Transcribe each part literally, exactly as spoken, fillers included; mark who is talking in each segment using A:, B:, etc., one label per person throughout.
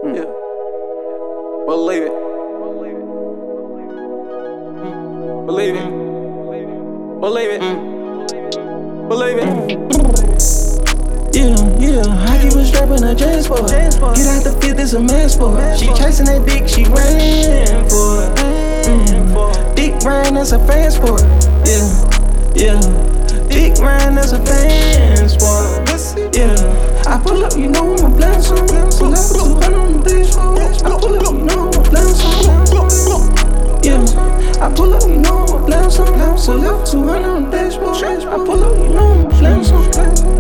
A: Yeah. Believe it. Believe it. Believe it. Believe it.
B: Yeah, yeah, I keep a strap in a Jansport. Get out the fifth, it's a man sport. She chasing that dick, she ran for it. Mm. Dick ran, that's a fan sport. Yeah, yeah. Dick ran, that's a fan sport. Yeah, I pull up, you know I'm a blast on. Pull up two hundred on the dashboard. I pull up, you know I'm a blast on. Yeah, I pull up, you know I'm a blast on. Pull up two hundred on the dashboard. I pull up, you know I'm a blast on.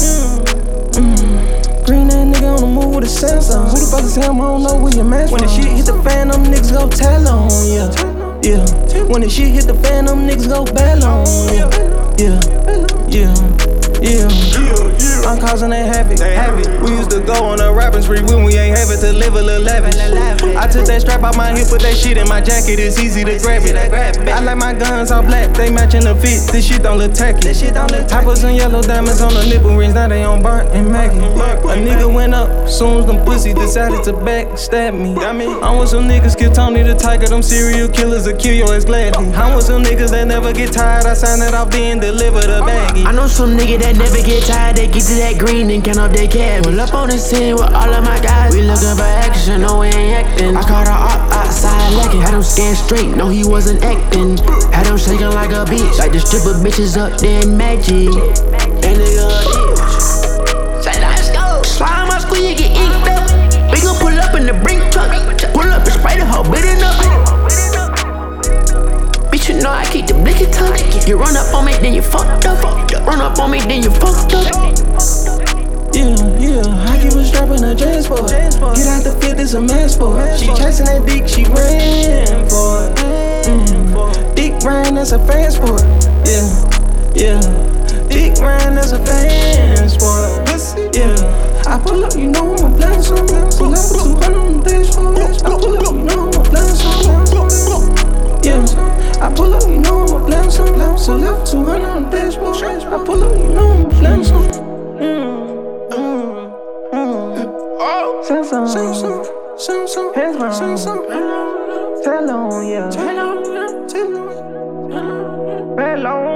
B: Mm. Green that nigga on the move with a Samsung. Who the fuck is him? I don't know where your match from. When the shit hit the fan, them niggas go tell on, yeah. Yeah. When the shit hit the fan, them niggas go bell on, yeah. Yeah. Yeah. Yeah. I'm causing that havoc. We used to go on a rapping spree when we ain't have it to live a little lavish. I took that strap out my hip, put that shit in my jacket, it's easy to grab it. I like my guns all black, they matching the fit, this shit don't look tacky. I put some yellow diamonds on the nipple rings, now they on Bart and Maggie. A nigga went up, soon as them pussy decided to backstab me. I'm with some niggas, kill Tony the Tiger, them serial killers will kill your ass gladly. I'm with some niggas that never get tired, I sign that off then deliver the baggie.
C: I know some niggas that never get tired, they get to that green and count up their cash. Pull up on the scene with all of my guys, we looking for action, no we ain't acting. I caught her up outside lacking, had him stand straight, no he wasn't acting. Had him shaking like a bitch, like the stripper bitches up there in Magic. And nigga bitch, say let's go. Slime my squeeze, you get inked up. We gon' pull up in the brink truck, pull up and spray the whole bidding up. Bitch, you know I keep the blicky tuck. You run up on me, then you fucked up. Run up on me, then you fucked up.
B: Yeah, yeah, I keep a strap in a Jansport. Get out the fifth, it's a man sport. She chasing that dick, she ran for it. Mm. Dick ran, that's a fan sport. Yeah, yeah. Dick ran, that's a fan sport. Yeah, I pull up, you know I'm a blast on. Pull up two hundred on the dashboard. I pull up, you know I'm a blast on. Yeah, I pull up, you know I'm a blast on. Pull up two hundred on the dashboard. I pull up, you know I'm a blast on. Mm. Samsung, Samsung, Samsung, Samsung, tell on, yeah, tell on, tell on, tell on.